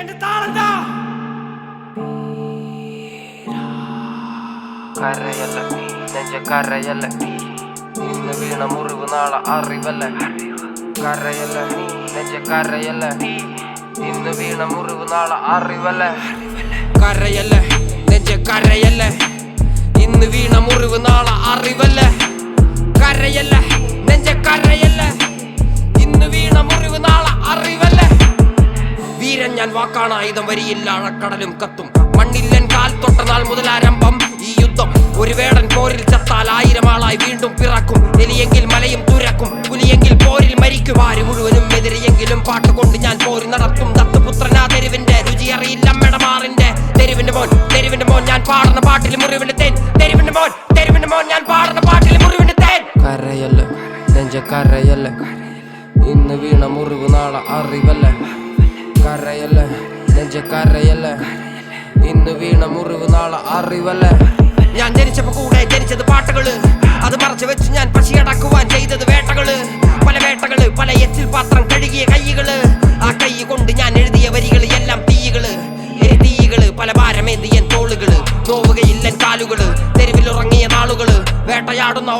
കരയല്ല നെഞ്ച കരയല്ല ഇന്ന് വീണ മുറിവ് നാളെ അറിവല്ല. കരയല്ല നെഞ്ച കരയല്ല ഇന്ന് വീണ മുറിവ് നാളെ അറിവല്ല. കരയല്ല നെഞ്ച കരയല്ല ഇന്ന് വീണ മുറിവ് നാളെ അറിവല്ല. കരയല്ല നെഞ്ച കരയല്ല ഇന്ന് വീണ മുറിവ് നാളെ അറിവല്ല. വീരൻ ഞാൻ വാക്കാണ് ആയുധം വരിയില്ല അഴക്കടലും കത്തും. മണ്ണില്ലൻ കാൽ തൊട്ട നാൾ മുതലാരംഭം ഈ യുദ്ധം. ഒരു വേടൻ പോരിൽ ചത്താൽ 1000 ആളായി വീണ്ടും പിറക്കും. എലിയെങ്കിൽ മലയും തുരക്കും, പുലിയെങ്കിൽ പോരിൽ മരിക്കും. ആര് മുഴുവനും എതിരെയെങ്കിലും പാട്ടുകൊണ്ട് ഞാൻ പോരി നടത്തും. ദത്തുപുത്രനാ തെരുവിന്റെ രുചി അറിയില്ല മെടമാറിന്റെ. തെരുവിന്റെ മോൻ ഞാൻ പാടുന്ന പാട്ടിൽ മുറിവിന്റെ തേൻ. തെരുവിന്റെ മോൻ ഞാൻ പാടുന്ന പാട്ടിൽ മുറിവിന്റെ തേൻ. കരയല്ല നെഞ്ച കരയല്ല ഇന്ന് വീണ മുറിവ് നാളെ അറിവല്ല. കരയല്ല നെഞ്ച കരയല്ല ഇന്ന് വീണ മുറിവ് നാളെ അറിവല്ല. ഞാൻ ജനിച്ചപ്പോ കൂടെ ജനിച്ചത് പാട്ടുകള്, അത് മറച്ചു വെച്ച് ഞാൻ പശിയടക്കുവാൻ ചെയ്തത് വേട്ടകള്. പല എച്ചിൽ പാത്രം കഴുകിയ കൈകള്. ആ കൈ കൊണ്ട് ഞാൻ എഴുതിയ വരികള് എല്ലാം തീകള്. പല ഭാരമേന്തിയൻ തോളുകള്. നോവുകയില്ലൻ കാലുകള്. തെരുവിലുറങ്ങിയ നാളുകള്. വേട്ടയാടുന്ന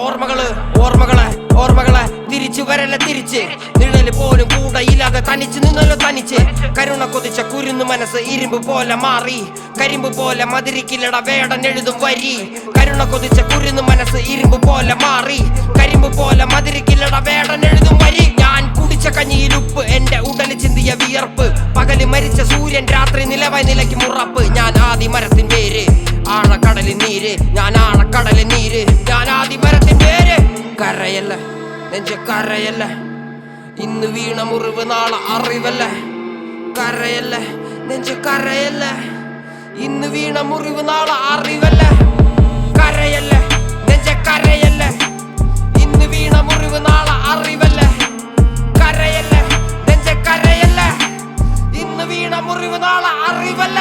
ഓർമ്മകളെ തിരിച്ചു വരല്ല തിരിച്ച്. നിഴല് പോലും കൂടെ ഇല്ലാതെ തനിച്ച് നിന്നല്ലോ തനിച്ച്. കരുണ കൊതിച്ച കുരുന്നു മനസ്സ് ഇരുമ്പ് പോലെ മാറി. കരിമ്പ് പോലെ മതിരിക്കില്ലട വേടൻ എഴുതും വരി. കരുണ കൊതിച്ച കുരുന്നു മനസ്സ് ഇരുമ്പ് പോലെ മാറി. കരിമ്പ് പോലെ മതിരിക്കില്ലട വേടൻ എഴുതും വരി. ഞാൻ കുടിച്ച കഞ്ഞിയിൽ ഉപ്പ്, എന്റെ ഉടല് ചിന്തിയ വിയർപ്പ്. പകല് മരിച്ച സൂര്യൻ, രാത്രി നിലവായി നിലയ്ക്ക് മുറപ്പ്. ഞാൻ ആദി മരത്തിൻ പേര്, ആഴക്കടലിൻ നീര്. ഞാൻ ആഴക്കടലിൻ നീര്, ഞാൻ ആദി മരത്തിൻ പേര്. കരയല്ല നെഞ്ച കരയല്ല ഇന്ന് വീണ മുറിവ് നാളെ അറിവല്ല. കരയല്ല നെഞ്ച കരയല്ല ഇന്ന് വീണ മുറിവ് നാളെ അറിവല്ല. കരയല്ല നെഞ്ച കരയല്ല ഇന്ന് വീണ മുറിവ് നാളെ അറിവല്ല. കരയല്ല നെഞ്ച കരയല്ല ഇന്ന് വീണ മുറിവ് നാളെ അറിവല്ല.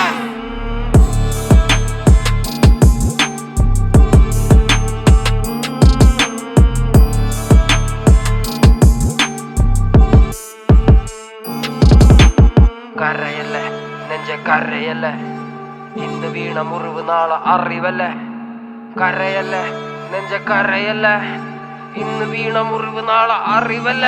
കരയല്ല നെഞ്ച കരയല്ല ഇന്ന് വീണ മുറിവ് നാളെ അറിവല്ല. കരയല്ല നെഞ്ച കരയല്ല ഇന്ന് വീണ മുറിവ് നാളെ അറിവല്ല.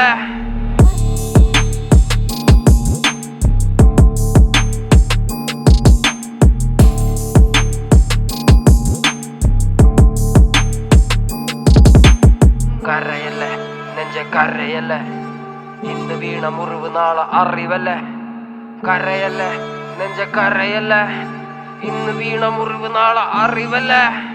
കരയല്ല നെഞ്ച കരയല്ല ഇന്ന് വീണ മുറിവ് നാളെ അറിവല്ല. കരയല്ല നെഞ്ച കരയല്ല ഇന്ന് വീണ മുറിവ് നാളെ അറിവല്ല.